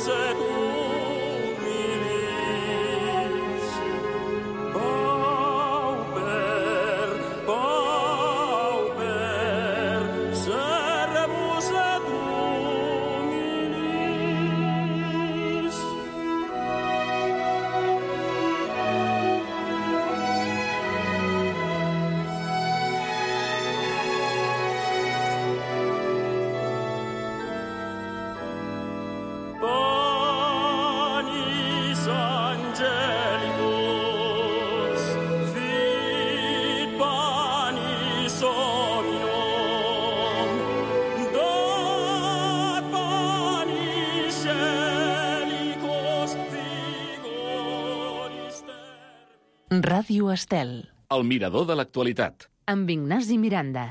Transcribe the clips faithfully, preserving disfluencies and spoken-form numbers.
Ràdio Estel. El mirador de l'actualitat. Amb Ignasi Miranda.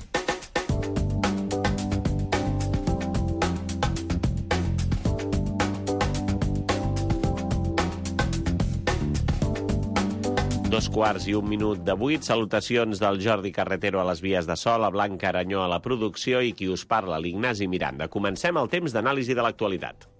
Dos quarts i un minut de vuit. Salutacions del Jordi Carretero a les vies de so, la Blanca Aranyó a la producció i qui us parla, l'Ignasi Miranda. Comencem el temps d'anàlisi de l'actualitat.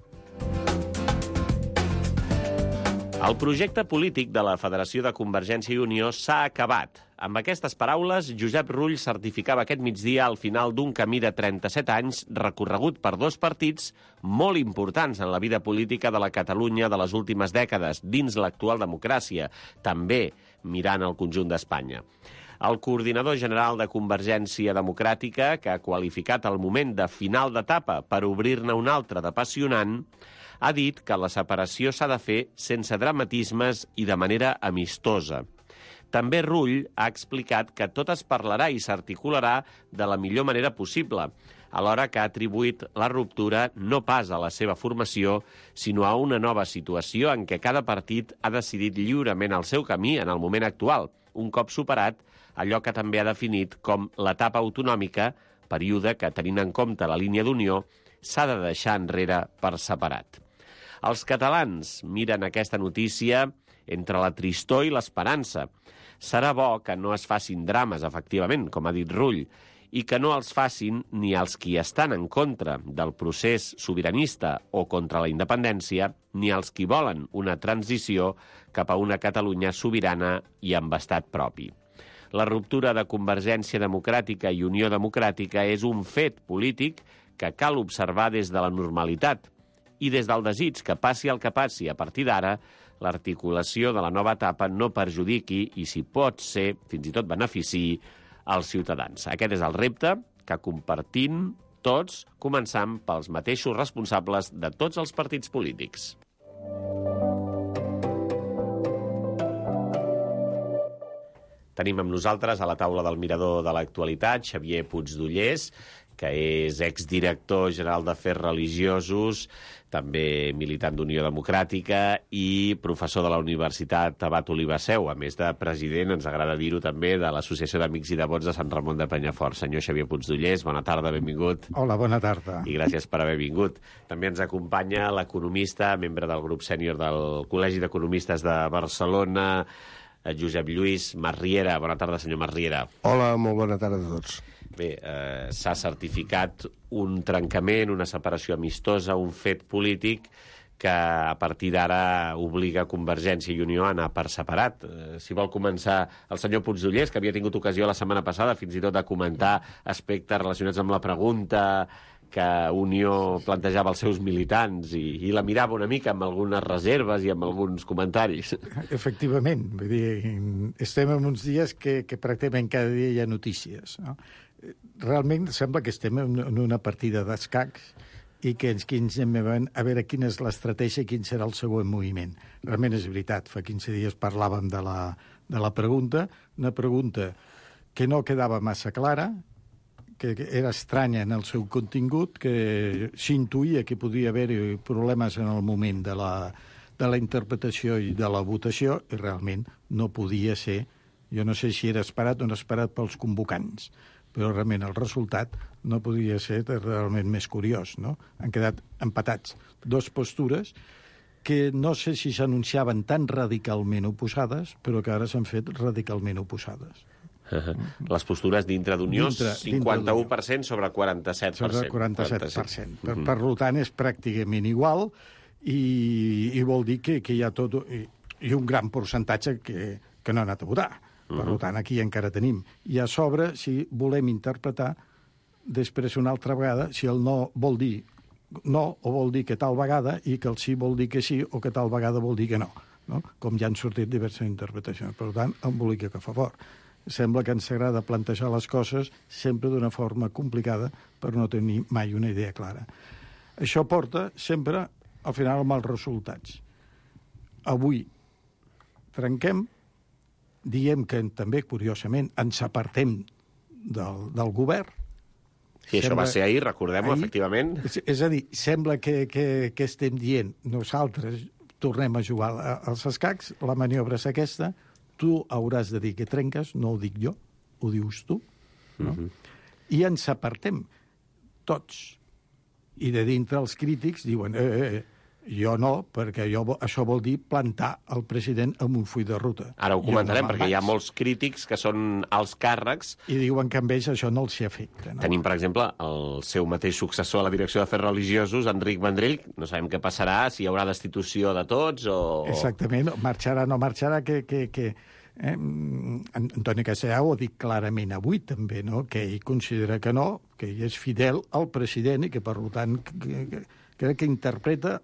El projecte polític de la Federació de Convergència i Unió s'ha acabat. Amb aquestes paraules, Josep Rull certificava aquest migdia al final d'un camí de trenta-set anys recorregut per dos partits molt importants en la vida política de la Catalunya de les últimes dècades, dins l'actual democràcia, també mirant el conjunt d'Espanya. El coordinador general de Convergència Democràtica, que ha qualificat el moment de final d'etapa per obrir-ne un altre d'apassionant, ha dit que la separació s'ha de fer sense dramatismes i de manera amistosa. També Rull ha explicat que tot es parlarà i s'articularà de la millor manera possible, alhora que ha atribuït la ruptura no pas a la seva formació, sinó a una nova situació en què cada partit ha decidit lliurement el seu camí en el moment actual, un cop superat allò que també ha definit com l'etapa autonòmica, període que, tenint en compte la línia d'unió, s'ha de deixar enrere per separat. Els catalans miren aquesta notícia entre la tristor i l'esperança. Serà bo que no es facin drames, efectivament, com ha dit Rull, i que no els facin ni els qui estan en contra del procés sobiranista o contra la independència, ni els qui volen una transició cap a una Catalunya sobirana i amb estat propi. La ruptura de Convergència Democràtica i Unió Democràtica és un fet polític que cal observar des de la normalitat, i des del desig que passi el que passi a partir d'ara, l'articulació de la nova etapa no perjudiqui i, si pot ser, fins i tot beneficiï als ciutadans. Aquest és el repte que compartim tots, començant pels mateixos responsables de tots els partits polítics. Tenim amb nosaltres a la taula del mirador de l'actualitat Xavier Puigdollers, que és exdirector general d'Afers Religiosos, també militant d'Unió Democràtica i professor de la Universitat Abat Olivasseu, a més de president, ens agrada dir-ho també, de l'Associació d'Amics i Devots de Sant Ramon de Penyafort. Senyor Xavier Puigdollers, bona tarda, benvingut. Hola, bona tarda. I gràcies per haver vingut. També ens acompanya l'economista, membre del grup sènior del Col·legi d'Economistes de Barcelona, Josep Lluís Masriera. Bona tarda, senyor Masriera. Hola, molt bona tarda a tots. Bé, eh, s'ha certificat un trencament, una separació amistosa, un fet polític que a partir d'ara obliga Convergència i Unió a anar per separat. Eh, si vol començar el senyor Puigdollers, que havia tingut ocasió la setmana passada fins i tot de comentar aspectes relacionats amb la pregunta que Unió plantejava als seus militants i, i la mirava una mica amb algunes reserves i amb alguns comentaris. Efectivament, vull dir, estem en uns dies que, que pràcticament cada dia hi ha notícies, no? Realment sembla que estem en una partida d'escacs i que ens, que ens anem a veure quina és l'estratègia i quin serà el següent moviment. Realment és veritat, fa quinze dies parlàvem de la, de la pregunta, una pregunta que no quedava massa clara, que era estranya en el seu contingut, que s'intuïa que podia haver-hi problemes en el moment de la, de la interpretació i de la votació, i realment no podia ser. Jo no sé si era esperat o no esperat pels convocants, però realment el resultat no podia ser realment més curiós, no? Han quedat empatats dues postures que no sé si s'anunciaven tan radicalment oposades, però que ara s'han fet radicalment oposades. Uh-huh. Les postures dintre d'Unió, cinquanta-u per cent sobre quaranta-set per cent. Sobre quaranta-set per cent. Per, per tant, és pràcticament igual, i, i vol dir que, que hi ha tot... I, i un gran percentatge que, que no ha anat a votar. Per uh -huh. tant, aquí encara tenim. I a sobre, si volem interpretar després una altra vegada, si el no vol dir no o vol dir que tal vegada i que el sí vol dir que sí o que tal vegada vol dir que no. No? Com ja han sortit diverses interpretacions. Per tant, embolica que fa fort. Sembla que ens agrada plantejar les coses sempre d'una forma complicada per no tenir mai una idea clara. Això porta sempre, al final, a mals resultats. Avui trenquem, diem que també, curiosament, ens apartem del, del govern. Sí, això Sembla... va ser ahir, recordem-ho, ahir, efectivament. És, és a dir, sembla que, que, que estem dient nosaltres tornem a jugar als escacs, la maniobra és aquesta, tu hauràs de dir que trenques, no ho dic jo, ho dius tu, no? Uh-huh. I ens apartem tots. I de dintre els crítics diuen eh, eh, eh, jo no, perquè jo, això vol dir plantar el president amb un full de ruta. Ara ho comentarem, no perquè hi ha molts crítics que són alts càrrecs. I diuen que amb ells això no els hi afecta. No? Tenim, per exemple, el seu mateix successor a la direcció d'Afers Religiosos, Enric Vendrell. No sabem què passarà, si hi haurà destitució de tots o... Exactament, marxarà o no marxarà, que... que, que eh, Antoni Castellà ho ha dit clarament avui, també, no? Que ell considera que no, que ell és fidel al president i que, per tant... Que, que, crec que interpreta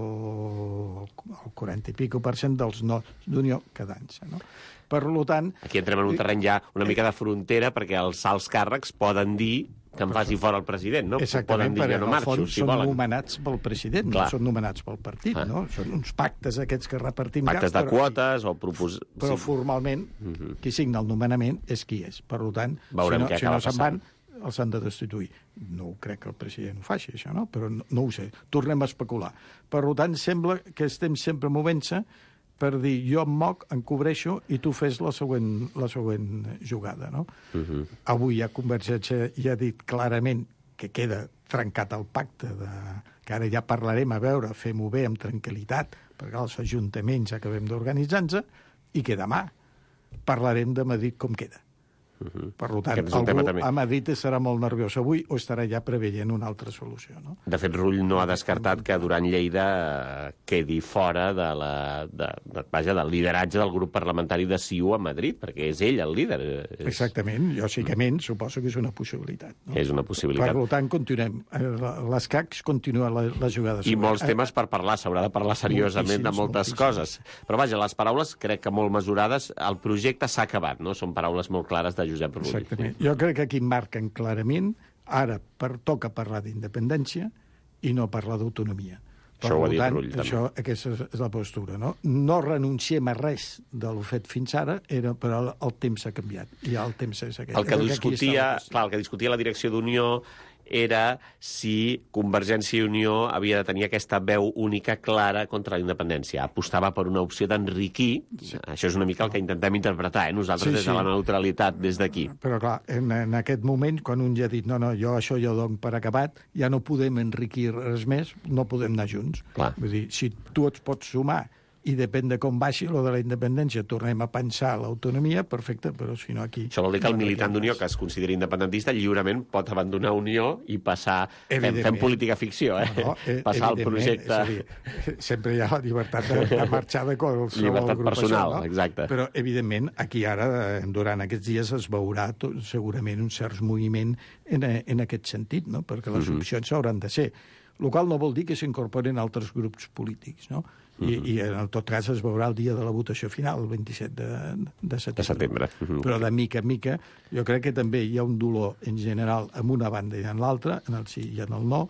el, el quaranta i pico per cent dels no d'Unió cada any. No? Per tant... Aquí entrem en un terreny ja una mica de frontera, perquè els alts càrrecs poden dir que em faci fora el president, no? Exactament, poden dir que no marxo, fons, si són volen. nomenats pel president, Clar. no són nomenats pel partit, ah. no? Són uns pactes aquests que repartim... Pactes ja, de quotes o propos... Però sí. formalment, uh -huh. qui signa el nomenament és qui és. Per tant, Veurem si no, què si no acaba se'n passant. van, els han de destituir. No ho crec que el president ho faci, això, no? Però no, no ho sé. Tornem a especular. Per tant, sembla que estem sempre movent-se per dir jo em moc, em cobreixo i tu fes la següent, la següent jugada, no? Uh -huh. Avui ja Convergència ja ha dit clarament que queda trencat el pacte, de, que ara ja parlarem, a veure, fem-ho bé, amb tranquil·litat, perquè els ajuntaments acabem d'organitzar-nos, i que demà parlarem de Madrid com queda. Uh-huh. Per tant, algú a Madrid serà molt nerviós avui o estarà ja preveient una altra solució. No? De fet, Rull no ha descartat que Duran Lleida quedi fora de la, de, de, vaja, del lideratge del grup parlamentari de C I U a Madrid, perquè és ell el líder. És... Exactament, lògicament, mm. suposo que és una possibilitat. No? És una possibilitat. Per tant, continuem. Les C A Cs continuen la, la jugada. I molts temes per parlar, s'haurà de parlar seriosament de moltes coses. Però vaja, les paraules crec que molt mesurades, el projecte s'ha acabat, no? Són paraules molt clares de Josep Rull. Exactament. Jo crec que aquí marquen clarament, ara per, toca parlar d'independència i no parlar d'autonomia. Això ho ha dit tant, Rull, també. Això, aquesta és la postura, no? No renunciem a res de l'ho fet fins ara, era, però el, el temps s'ha canviat, i el temps és aquest. El que, que discutia, clar, el que discutia la direcció d'Unió era si Convergència i Unió havia de tenir aquesta veu única clara contra la independència. Apostava per una opció d'enriquir. Sí. Això és una mica el que intentem interpretar, eh? Nosaltres sí, des de sí. la neutralitat, des d'aquí. Però, clar, en, en aquest moment, quan un ja ha dit no, no, jo això ja ho dono per acabat, ja no podem enriquir res més, no podem anar junts. Clar. Vull dir, si tu et pots sumar i depèn de com baixi lo de la independència, tornem a pensar l'autonomia, perfecte, però si no aquí... Això vol dir que el militant d'Unió que es consideri independentista lliurement pot abandonar Unió i passar... Fem, fem política ficció, eh? No, no, eh passar al projecte... És a dir, sempre hi ha la llibertat de, de marxar de qualsevol llibertat agrupació, personal, no? Exacte. Però, evidentment, aquí ara, durant aquests dies, es veurà tot, segurament un cert moviment en, en aquest sentit, no? Perquè les uh -huh. opcions hauran de ser. El qual no vol dir que s'incorporen altres grups polítics, no? I, uh -huh. i en tot cas es veurà el dia de la votació final, el vint-i-set de, de setembre. De setembre. Uh -huh. Però de mica en mica, jo crec que també hi ha un dolor en general en una banda i en l'altra, en el sí i en el no,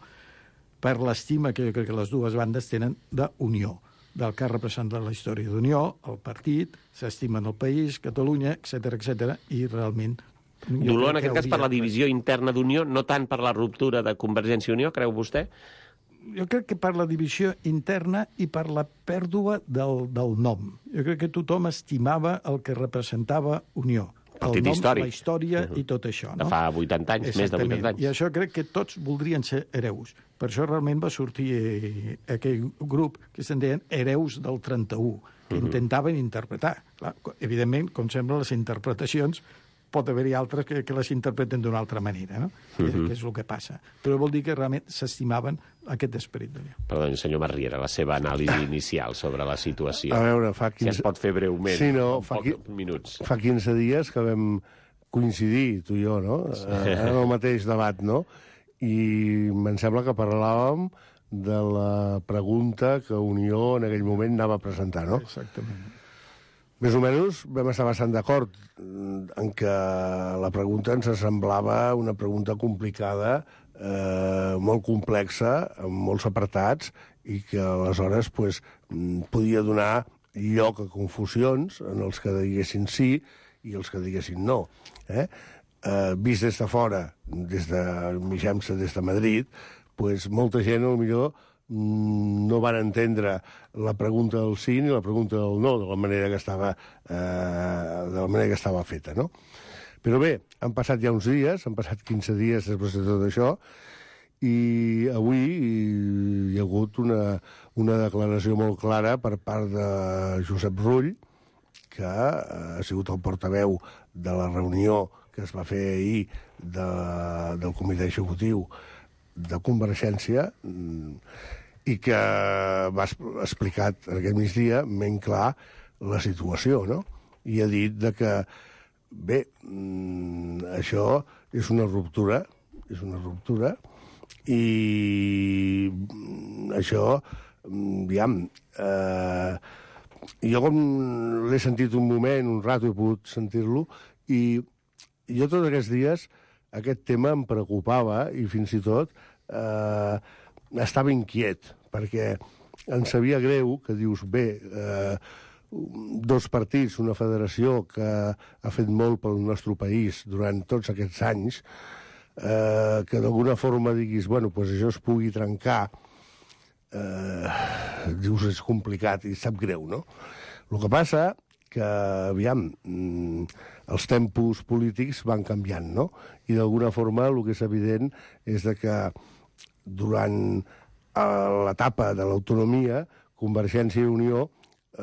per l'estima que jo crec que les dues bandes tenen d'unió, del que ha representat la història d'Unió, el partit, s'estimen el país, Catalunya, etcètera, etcètera, i realment... Dolor, en aquest cas, per la divisió interna d'Unió, no tant per la ruptura de Convergència i Unió, creu vostè? Jo crec que per la divisió interna i per la pèrdua del, del nom. Jo crec que tothom estimava el que representava Unió. El Partit nom, històric. la història uh -huh. i tot això. No? De fa vuitanta anys, més de vuitanta anys. I això crec que tots voldrien ser hereus. Per això realment va sortir eh, aquell grup que se'n deien hereus del trenta-u, que uh -huh. intentaven interpretar. Clar, evidentment, com sembla, les interpretacions pot haver-hi altres que, que les interpreten d'una altra manera, no? Uh -huh. que és el que passa. Però vol dir que realment s'estimaven aquest esperit d'allò. Perdó, senyor Masriera, la seva anàlisi inicial sobre la situació. A veure, fa quinze... Si es pot fer breument, sí, no, en fa pocs qui... minuts. Fa quinze dies que vam coincidir, tu i jo, no? Sí. En el mateix debat, no? I em sembla que parlàvem de la pregunta que Unió en aquell moment anava a presentar, no? Exactament. Més o menys vam estar bastant d'acord en que la pregunta ens semblava una pregunta complicada, eh, molt complexa, amb molts apartats, i que aleshores pues, podia donar lloc a confusions en els que diguessin sí i els que diguessin no. Eh? Eh, vist des de fora, des de Mijamsa, des de Madrid, pues, molta gent, potser no van entendre la pregunta del sí ni la pregunta del no, de la manera que estava, eh, de la manera que estava feta, no? Però bé, han passat ja uns dies, han passat quinze dies després de tot això, i avui hi ha hagut una, una declaració molt clara per part de Josep Rull, que ha sigut el portaveu de la reunió que es va fer ahir de, del comitè executiu de Convergència, i que va explicar en aquest migdia ben clar la situació, no? I ha dit de que, bé, això és una ruptura, és una ruptura, i això, aviam, eh, jo com l'he sentit un moment, un rato he pogut sentir-lo, i jo tots aquests dies aquest tema em preocupava i fins i tot eh, estava inquiet, perquè em sabia greu que dius, bé, eh, dos partits, una federació que ha fet molt pel nostre país durant tots aquests anys, eh, que d'alguna forma diguis, bueno, pues això es pugui trencar, eh, dius, és complicat i sap greu, no? El que passa que, aviam, els tempos polítics van canviant, no? I d'alguna forma el que és evident és de que durant l'etapa de l'autonomia, Convergència i Unió, eh,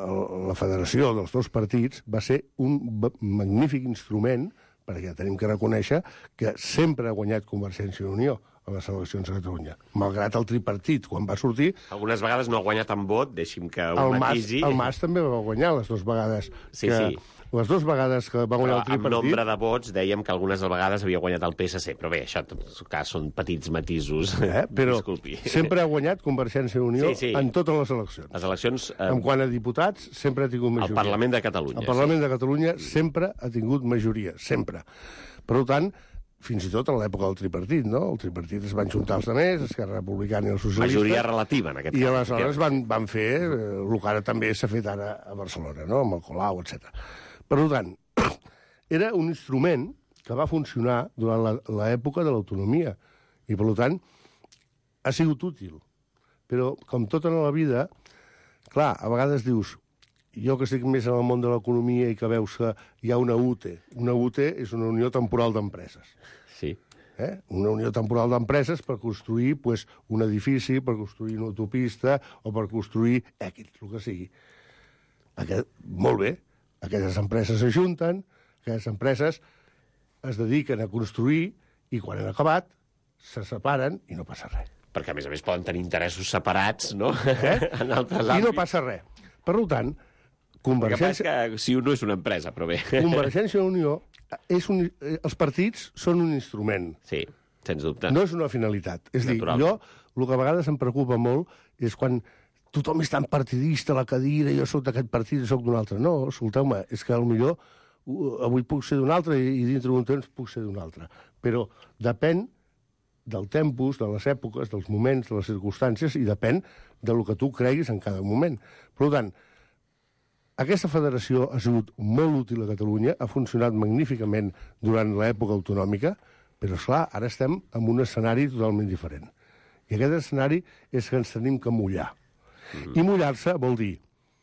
la federació dels dos partits, va ser un magnífic instrument, perquè tenim que reconèixer que sempre ha guanyat Convergència i Unió a les eleccions a Catalunya, malgrat el tripartit, quan va sortir... Algunes vegades no ha guanyat amb vot, deixi'm que ho el matisi. Mas, el Mas també va guanyar les dues vegades. Sí, que, sí. Les dues vegades que va guanyar Però el tripartit... amb nombre de vots dèiem que algunes vegades havia guanyat el P S C, però bé, això en tot cas són petits matisos. Eh? Però Disculpi. sempre ha guanyat Convergència i Unió sí, sí. en totes les eleccions. Les eleccions... Eh, en quant a diputats, sempre ha tingut majoria. Al Parlament de Catalunya. El Parlament sí. de Catalunya sempre ha tingut majoria, sempre. Per tant, fins i tot en l'època del tripartit, no? El tripartit es van juntar els altres, Esquerra Republicana i els socialistes... Majoria relativa, en aquest I cas. I aleshores van, van fer el que ara també s'ha fet ara a Barcelona, no? Amb el Colau, etcètera. Per tant, era un instrument que va funcionar durant l'època de l'autonomia i, per tant, ha sigut útil. Però, com tot en la vida, clar, a vegades dius, jo que estic més en el món de l'economia i que veus que hi ha una U T E. Una U T E és una unió temporal d'empreses. Sí. Eh? Una unió temporal d'empreses per construir pues, un edifici, per construir una autopista o per construir X, el que sigui. Aquest, molt bé, aquestes empreses s'ajunten, aquestes empreses es dediquen a construir i quan han acabat se separen i no passa res. Perquè, a més a més, poden tenir interessos separats, no? Eh? en altres I àmbits. no passa res. Per tant, Convergència... que si un no és una empresa, però bé. Convergència i Unió, és un, els partits són un instrument. Sí, sens dubte. No és una finalitat. És a dir, jo, el que a vegades em preocupa molt és quan tothom és tan partidista a la cadira, jo soc d'aquest partit i soc d'un altre. No, escolteu-me, és que potser avui puc ser d'un altre i dintre d'un temps puc ser d'un altre. Però depèn del tempus, de les èpoques, dels moments, de les circumstàncies, i depèn del que tu creguis en cada moment. Per tant, aquesta federació ha sigut molt útil a Catalunya, ha funcionat magníficament durant l'època autonòmica, però, esclar, ara estem en un escenari totalment diferent. I aquest escenari és que ens tenim que mullar. Mm. I mullar-se vol dir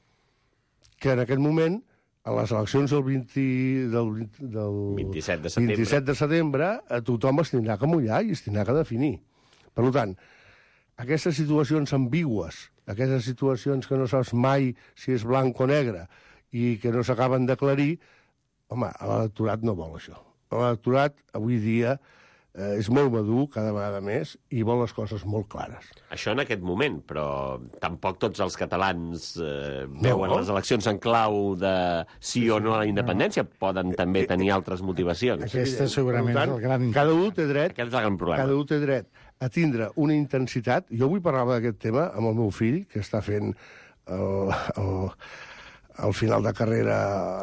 que en aquest moment, a les eleccions del, vint, del, del vint-i-set de setembre, vint-i-set de setembre, a tothom es tindrà que mullar i es tindrà que definir. Per tant, aquestes situacions ambigües, aquestes situacions que no saps mai si és blanc o negre i que no s'acaben d'aclarir, Home, l'electorat no vol això. L'electorat, avui dia, eh, és molt madur, cada vegada més, i vol les coses molt clares. Això en aquest moment, però tampoc tots els catalans eh, No. veuen les eleccions en clau de sí o no a la independència. Poden també tenir altres motivacions. Aquesta segurament Per és tant, el gran... cada un té dret, Aquest és el gran problema. cada un té dret a tindre una intensitat. Jo avui parlava d'aquest tema amb el meu fill, que està fent el, el, el final de carrera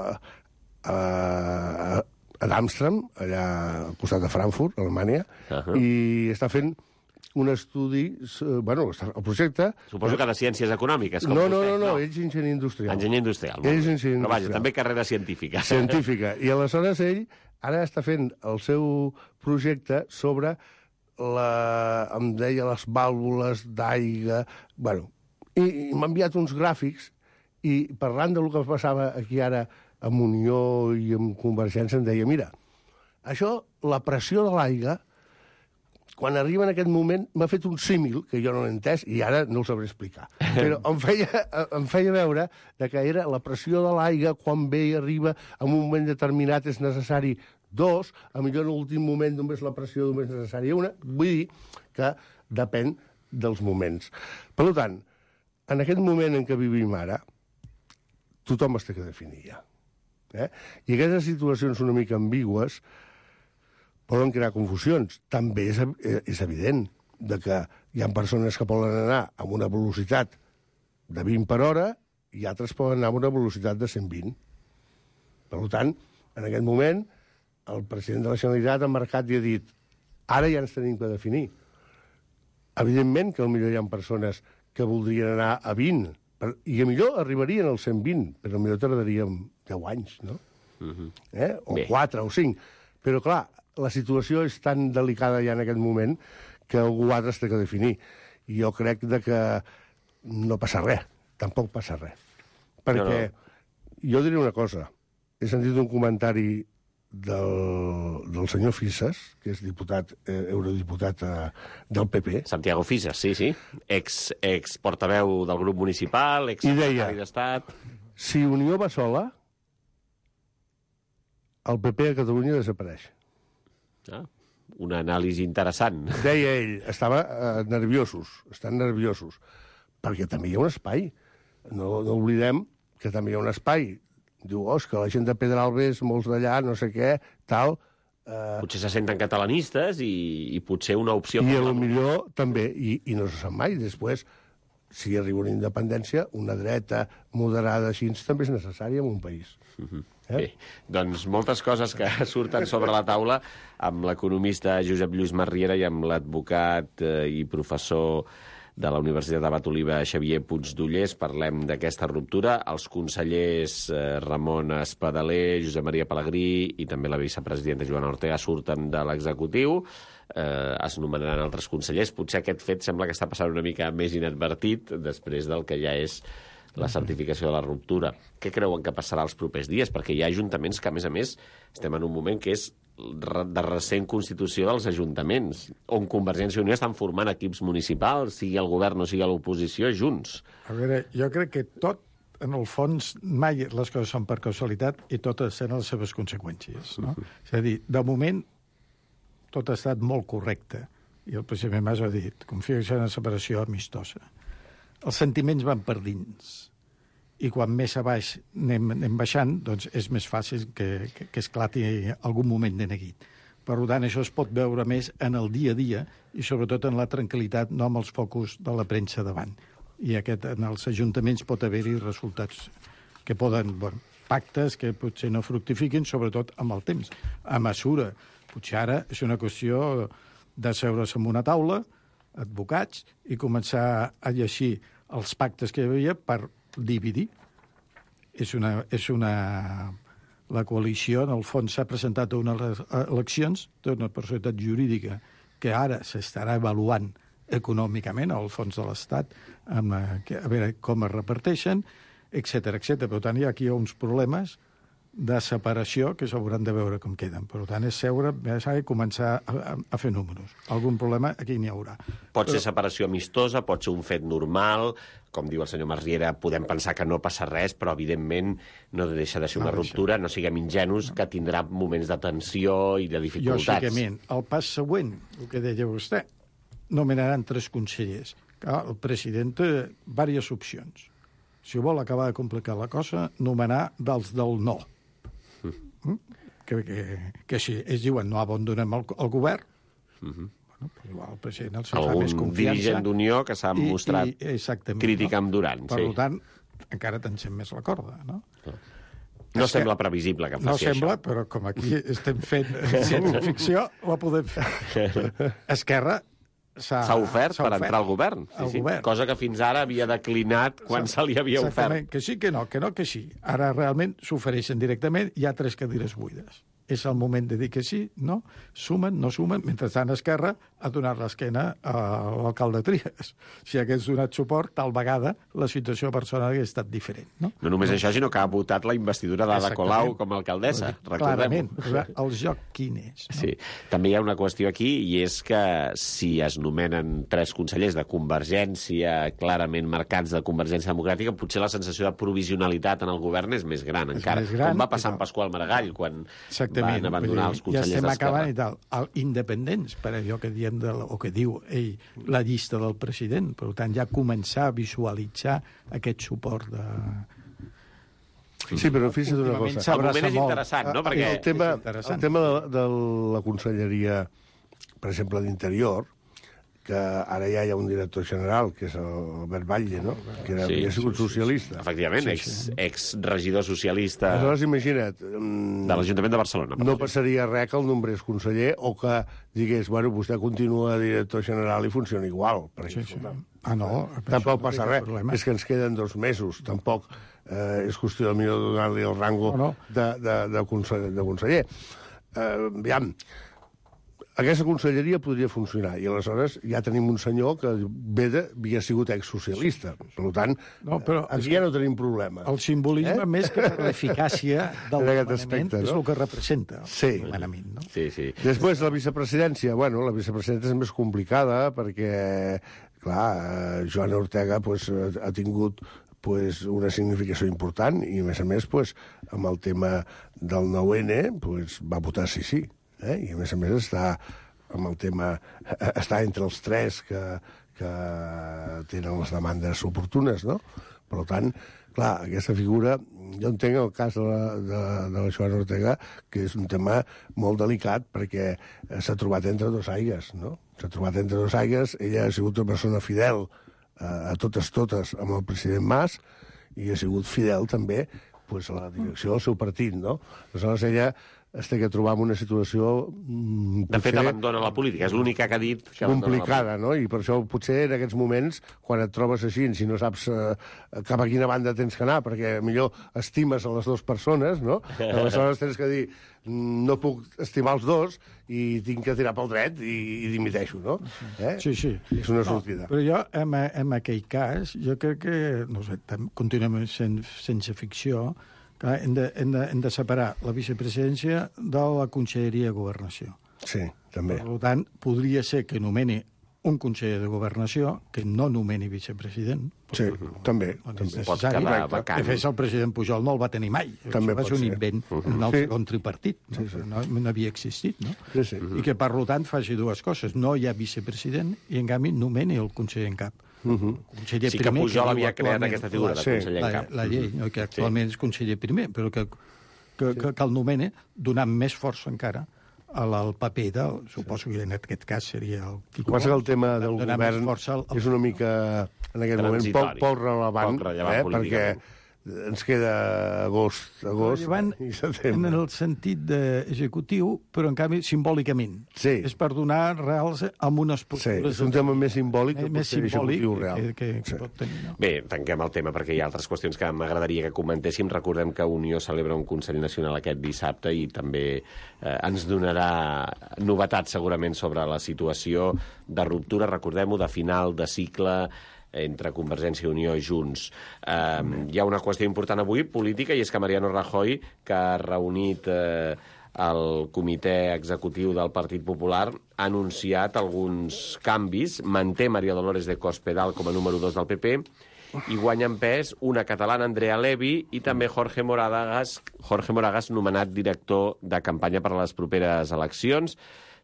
a, a, a Amsterdam, allà al costat de Frankfurt, a Alemanya, Uh -huh. i està fent un estudi... eh, Bueno, està- el projecte... Suposo que de ciències econòmiques, com No, no, vostè. no, no, ell és enginyer industrial. Enginyer industrial. molt Ell és bé. enginyer Però vaja, industrial. també carrera científica. Científica. I aleshores ell ara està fent el seu projecte sobre la, em deia, les vàlvules d'aigua... Bueno, i, i m'ha enviat uns gràfics i parlant del que passava aquí ara amb Unió i amb Convergència em deia, mira, això, la pressió de l'aigua, quan arriba en aquest moment, m'ha fet un símil, que jo no l'he entès, i ara no el sabré explicar. Però em feia, em feia veure que era la pressió de l'aigua, quan ve i arriba, en un moment determinat és necessari dos, a millor en l'últim moment només la pressió només és necessària una. Vull dir que depèn dels moments. Per tant, en aquest moment en què vivim ara, tothom es té que definir ja. Eh? I aquestes situacions una mica ambigües poden crear confusions. També és, és evident de que hi ha persones que poden anar amb una velocitat de vint per hora i altres poden anar amb una velocitat de cent vint. Per tant, en aquest moment, el president de la Generalitat ha marcat i ha dit ara ja ens tenim que definir. Evidentment que potser hi ha persones que voldrien anar a vint, i a millor arribarien als cent vint, però millor tardaríem deu anys, no? Uh-huh. Eh? O Bé. quatre o cinc. Però, clar, la situació és tan delicada ja en aquest moment que algú altre es té que definir. I jo crec de que no passa res, tampoc passa res. Perquè No, jo diré una cosa. He sentit un comentari del, del senyor Fisas, que és diputat, eh, eurodiputat eh, del P P, Santiago Fisas, sí, sí. Ex, ex portaveu del grup municipal, ex I deia- secretari d'Estat. si Unió va sola, el P P a Catalunya desapareix. Ah, una anàlisi interessant. Deia ell, estava eh, nerviosos, estan nerviosos, perquè també hi ha un espai. No, no oblidem que també hi ha un espai. Diu, oh, és que la gent de Pedralbes, molts d'allà, no sé què, tal... Eh, Potser se senten catalanistes i, i potser una opció... I com la- potser també, i, i no se sap mai, després, si arriba una independència, una dreta moderada així també és necessària en un país. Uh-huh. Eh? Bé, doncs moltes coses que surten sobre la taula amb l'economista Josep Lluís Marriera i amb l'advocat eh, i professor de la Universitat de Batoliva, Xavier Puigdollers. Parlem d'aquesta ruptura. Els consellers eh, Ramon Espadaler, Josep Maria Pelegrí i també la vicepresidenta Joana Ortega surten de l'executiu. Eh, es nomenaran altres consellers. Potser aquest fet sembla que està passant una mica més inadvertit després del que ja és la certificació de la ruptura. Què creuen que passarà els propers dies? Perquè hi ha ajuntaments que, a més a més, estem en un moment que és de recent constitució dels ajuntaments, on Convergència i Unió estan formant equips municipals, sigui el govern o sigui l'oposició, junts. A veure, jo crec que tot, en el fons, mai les coses són per causalitat i totes tenen les seves conseqüències, no? És a dir, de moment, tot ha estat molt correcte. I el president Mas ha dit, confio que serà una separació amistosa. Els sentiments van per dins. I quan més a baix anem, anem baixant, doncs és més fàcil que, que, que esclati algun moment de neguit. Per tant, això es pot veure més en el dia a dia i sobretot en la tranquil·litat, no amb els focus de la premsa davant. I aquest, en els ajuntaments pot haver-hi resultats que poden, bueno, pactes que potser no fructifiquin, sobretot amb el temps, a mesura. Potser ara és una qüestió d'asseure's en una taula, advocats, i començar a llegir els pactes que hi havia per dividir. És una, és una... La coalició, en el fons, s'ha presentat a unes eleccions d'una personalitat jurídica que ara s'estarà avaluant econòmicament al fons de l'Estat, amb, a veure com es reparteixen, etcètera, etcètera. Per tant, hi ha aquí uns problemes de separació que s'hauran de veure com queden. Per tant, és seure, s'ha de començar a, a, a fer números. Algun problema aquí n'hi haurà. Pot Però... ser separació amistosa, pot ser un fet normal, com diu el senyor Masriera, podem pensar que no passa res, però evidentment no deixa de ser una no ruptura, no siguem ingenus, no. que tindrà moments de tensió i de dificultats. Lògicament, el pas següent, el que deia vostè, nomenaran tres consellers. Clar, el president té diverses opcions. Si vol acabar de complicar la cosa, nomenar dels del no. Mm. Que, que, que si ells diuen no abandonem el, el govern, mm-hmm. bueno, però igual el president els fa més confiança. Algun dirigent d'Unió que s'ha mostrat i, i, crític amb Duran. Per sí. tant, encara tensem més la corda, no? No es sembla que, previsible que faci no això. No sembla, però com aquí estem fent ciència-ficció, la podem fer. Esquerra s'ha ofert per entrar al govern. Sí, sí. govern. Cosa que fins ara havia declinat quan se li havia ofert. Que sí, que no, que no, que sí. Ara realment s'ofereixen directament, hi ha tres cadires buides. És el moment de dir que sí, no? Sumen, no sumen, mentrestant Esquerra ha donat l'esquena a l'alcalde Trias. Si hagués donat suport, tal vegada la situació personal hagués estat diferent. No, no només no. això, sinó que ha votat la investidura d'Ada Colau com a alcaldessa. Clarament. El joc quin és? No? Sí. També hi ha una qüestió aquí, i és que si es nomenen tres consellers de Convergència, clarament marcats de Convergència Democràtica, potser la sensació de provisionalitat en el govern és més gran, és encara. Més gran, com va passar amb Pasqual Maragall, quan van abandonar els consellers d'Esquerra. Ja estem acabant i tal. El, independents, per allò que diem de, o que diu ell, la llista del president. Per tant, ja començar a visualitzar aquest suport de... Sí, però fixa't una cosa. El moment és interessant, no? Perquè... El tema, el tema de, de la conselleria, per exemple, d'Interior, que ara ja hi ha un director general, que és Albert Batlle, no? Que era, sí, havia sigut sí, socialista. Sí. Efectivament, sí, sí. ex-regidor socialista... Aleshores, imagina't... De l'Ajuntament de Barcelona. No passaria res que el nombrés conseller o que digués, bueno, vostè continua director general i funciona igual. Per sí, sí. Ah, no? Tampoc passa res. Problema. És que ens queden dos mesos. Tampoc eh, és qüestió de millor donar-li el rango no, no. De, de, de, conseller, de conseller. Eh, aviam... Aquesta conselleria podria funcionar, i aleshores ja tenim un senyor que ve de, havia sigut ex-socialista. Per tant, no, però aquí ja no tenim problema. El simbolisme, eh? més que l'eficàcia del nomenament, aspecte, no? És el que representa el sí. nomenament. No? Sí, sí. Després, la vicepresidència. Bueno, la vicepresidència és més complicada perquè, clar, Joan Ortega pues, ha tingut pues, una significació important i, a més a més, pues, amb el tema del nou ene pues, va votar sí, sí. Eh? I a més a més està amb el tema, està entre els tres que, que tenen les demandes oportunes, no? Per tant, clar, aquesta figura, jo entenc el cas de la, de, de la Joana Ortega, que és un tema molt delicat perquè s'ha trobat entre dos aigues, no? S'ha trobat entre dos aigues, ella ha sigut una persona fidel a, a totes totes amb el president Mas i ha sigut fidel també pues, a la direcció del seu partit, no? Aleshores, ella es té que trobar en una situació... Mm, de fet, abandona la política. És l'única que ha dit que complicada, no? I per això potser en aquests moments, quan et trobes així, si no saps eh, cap a quina banda tens que anar, perquè millor estimes a les dues persones, no? Aleshores tens que dir, no puc estimar els dos i tinc que tirar pel dret i, i dimiteixo, no? Eh? Sí, sí. És una sortida. No, però jo, en, en aquell cas, jo crec que, no sé, continuem sent, sense ficció, que hem de, hem, de, hem de separar la vicepresidència de la Conselleria de Governació. Sí, també. Per tant, podria ser que nomeni un conseller de Governació que no nomeni vicepresident. Sí, també. No també. Pot quedar vacant. De fet, el president Pujol no el va tenir mai. També va ser un invent uh -huh. en el sí. segon tripartit. No? Sí, sí. No, no havia existit, no? Sí, sí. I que, per tant, faci dues coses. No hi ha vicepresident i, en canvi, nomeni el conseller en cap. Uh -huh. Sí que primer, Pujol que havia creat aquesta figura de conseller en cap. La, la llei, no, que actualment sí. és conseller primer, però que, que, que, que el nomene donant més força encara al paper del... Suposo que en aquest cas seria el... El que passa que el tema del govern al, al... és una mica, en aquest moment, poc, poc rellevant, poc rellevant eh, perquè ens queda agost, agost i setembre. En el sentit d'executiu, però en canvi simbòlicament. Sí. És per donar reals amb unes postures... Sí, és un tema més simbòlic que més simbòlic real. Que, que, que sí. pot tenir. No? Bé, tanquem el tema perquè hi ha altres qüestions que m'agradaria que comentéssim. Recordem que Unió celebra un Consell Nacional aquest dissabte i també eh, ens donarà novetats segurament sobre la situació de ruptura, recordem-ho, de final de cicle entre Convergència i Unió i Junts. Eh, hi ha una qüestió important avui, política, i és que Mariano Rajoy, que ha reunit eh, el comitè executiu del Partit Popular, ha anunciat alguns canvis, manté María Dolores de Cospedal com a número dos del P P, i guanya en pes una catalana, Andrea Levy, i també Jorge Moragas, Jorge Moragas nomenat director de campanya per a les properes eleccions.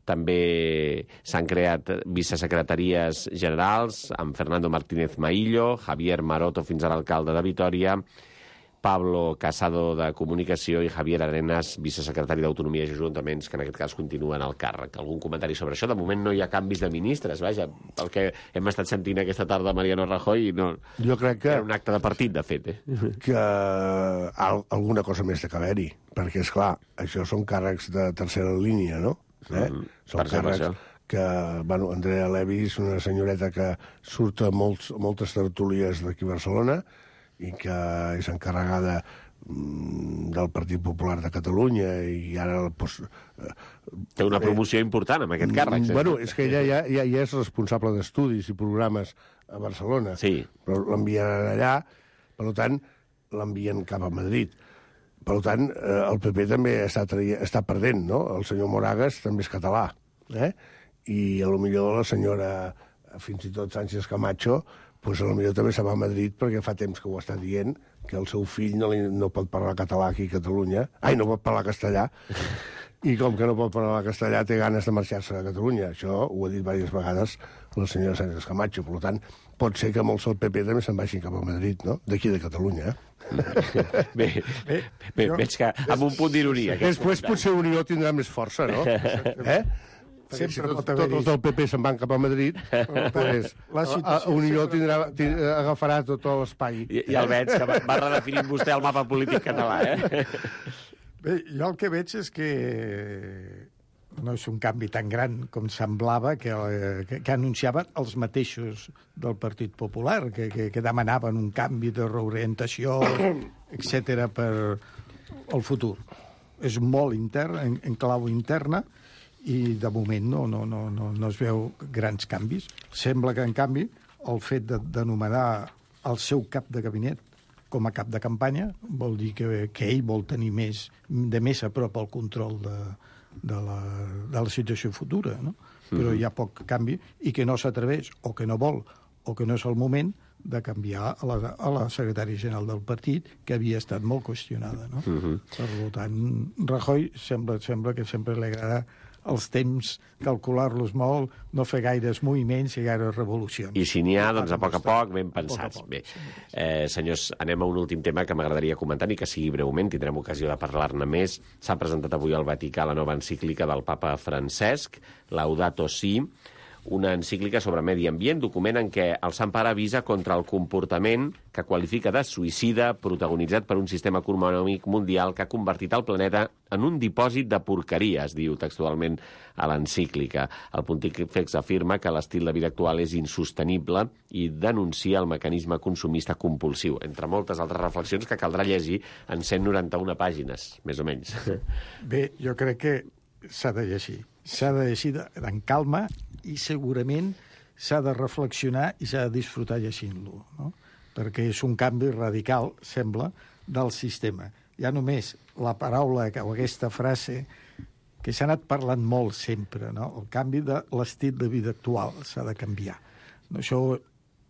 També s'han creat vicesecretaries generals amb Fernando Martínez Maillo, Javier Maroto, fins a l'alcalde de Vitoria, Pablo Casado, de Comunicació, i Javier Arenas, vicesecretari d'Autonomia i Ajuntaments, que en aquest cas continuen al càrrec. Algun comentari sobre això? De moment no hi ha canvis de ministres, vaja, pel que hem estat sentint aquesta tarda Mariano Rajoy, no... Jo crec que... Era un acte de partit, de fet, eh? Que al, alguna cosa més té que haver-hi, perquè, és clar, això són càrrecs de tercera línia, no? Eh? Mm, són càrrecs que... Bueno, Andrea Levy és una senyoreta que surt a molts, moltes tertúlies d'aquí a Barcelona, i que és encarregada mm, del Partit Popular de Catalunya, i ara... Pues, eh, Té una promoció eh, important amb aquest càrrec. Mm, bueno, és que ella ja, ja, ja és responsable d'estudis i programes a Barcelona, sí. Però l'envien allà, per tant, l'envien cap a Madrid. Per tant, eh, el P P també està, traient, està perdent, no? El senyor Moragas també és català, eh? I a lo millor la senyora, fins i tot Sánchez Camacho, pues a lo millor també se va a Madrid, perquè fa temps que ho està dient, que el seu fill no, li, no pot parlar català aquí a Catalunya. Ai, no pot parlar castellà. I com que no pot parlar castellà, té ganes de marxar-se a Catalunya. Això ho ha dit diverses vegades la senyora Sánchez Camacho. Per tant, pot ser que molts del P P també se'n vagin cap a Madrid, no? D'aquí de Catalunya, eh? Bé, bé, bé, veig que amb un punt d'ironia. Després potser Unió tindrà més força, no? Eh? Sempre si tot, tots els del P P se'n van cap a Madrid, pues, la Unió tindrà, tindrà, agafarà tot l'espai. I, ja el veig, que va, va redefinint vostè el mapa polític català, eh? Bé, jo el que veig és que no és un canvi tan gran com semblava, que, que, que anunciaven els mateixos del Partit Popular, que, que, que demanaven un canvi de reorientació, etcètera per al futur. És molt intern, en, en clau interna, i de moment no, no, no, no, no es veu grans canvis. Sembla que, en canvi, el fet de, de nomenar el seu cap de gabinet com a cap de campanya vol dir que, que ell vol tenir més, de més a prop el control de, de, la, de la situació futura, no? Però hi ha poc canvi, i que no s'atreveix, o que no vol, o que no és el moment de canviar a la, a la secretària general del partit, que havia estat molt qüestionada, no? Uh -huh. Per tant, Rajoy sembla, sembla que sempre li agrada els temps, calcular-los molt, no fer gaires moviments i gaires revolucions. I si n'hi ha, doncs a poc a poc, ben pensats. A poc a poc, Bé, sí, sí. eh, senyors, anem a un últim tema que m'agradaria comentar, i que sigui breument, tindrem ocasió de parlar-ne més. S'ha presentat avui al Vaticà la nova encíclica del papa Francesc, Laudato Si, una encíclica sobre medi ambient, document en què el Sant Pare avisa contra el comportament que qualifica de suïcida protagonitzat per un sistema econòmic mundial que ha convertit el planeta en un dipòsit de porqueria, es diu textualment a l'encíclica. El pontífex afirma que l'estil de vida actual és insostenible i denuncia el mecanisme consumista compulsiu, entre moltes altres reflexions que caldrà llegir en cent noranta-una pàgines, més o menys. Bé, jo crec que s'ha de llegir. S'ha de llegir en calma, i segurament s'ha de reflexionar i s'ha de disfrutar llegint-lo, no? Perquè és un canvi radical, sembla, del sistema. Ja només la paraula o aquesta frase que s'ha anat parlant molt sempre, no? El canvi de l'estil de vida actual s'ha de canviar. Això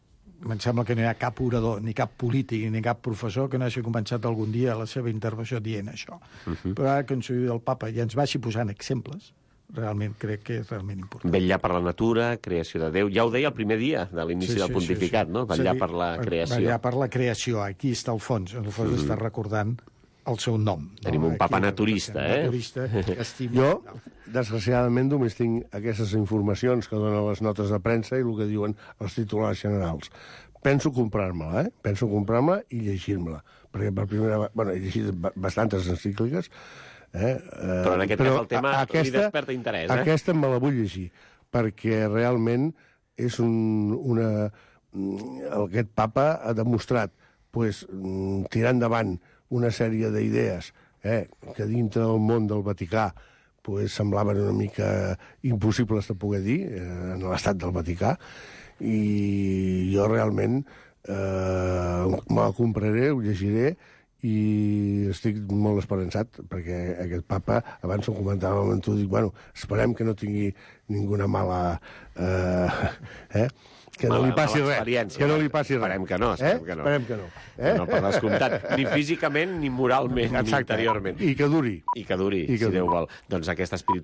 em sembla que no hi ha cap orador, ni cap polític, ni cap professor que no hagi començat algun dia la seva intervenció dient això. Uh-huh. Però ara que ens ho diu el papa i ens vagi posant exemples, realment crec que és realment important. Vetllar per la natura, creació de Déu. Ja ho deia el primer dia de l'inici sí, sí, del pontificat, sí, sí. no? Vetllar sí, per la creació. Vetllar per la creació. Aquí està el fons. En el fons mm. està recordant el seu nom. Tenim no? un papa Aquí, naturista, eh? Naturista, que estima... Jo, desgraciadament, només tinc aquestes informacions que donen les notes de premsa i el que diuen els titulars generals. Penso comprar-me-la, eh? Penso comprar-me i llegir-me-la. Perquè per primera vegada... Bueno, he llegit bastantes encícliques. Eh? Però en aquest cas el tema a, aquesta, li desperta interès, eh? Aquesta me la vull llegir, perquè realment és un, una... Aquest papa ha demostrat pues, tirar endavant una sèrie d'idees eh, que dintre del món del Vaticà pues, semblaven una mica impossibles de poder dir eh, en l'estat del Vaticà, i jo realment eh, me la compraré, ho llegiré, i estic molt esperançat, perquè aquest papa, abans ho comentàvem amb tu, dic, bueno, esperem que no tingui ninguna mala... Eh, eh? Que no Mala- li passi mala res. experiència. Que no li passi res. Esperem que no, esperem que no. Esperem que no. Eh? No, per descomptat, ni físicament, ni moralment, ni Exacte. interiorment. I que duri. I que duri, I que si Déu duri. vol. Doncs aquest esperit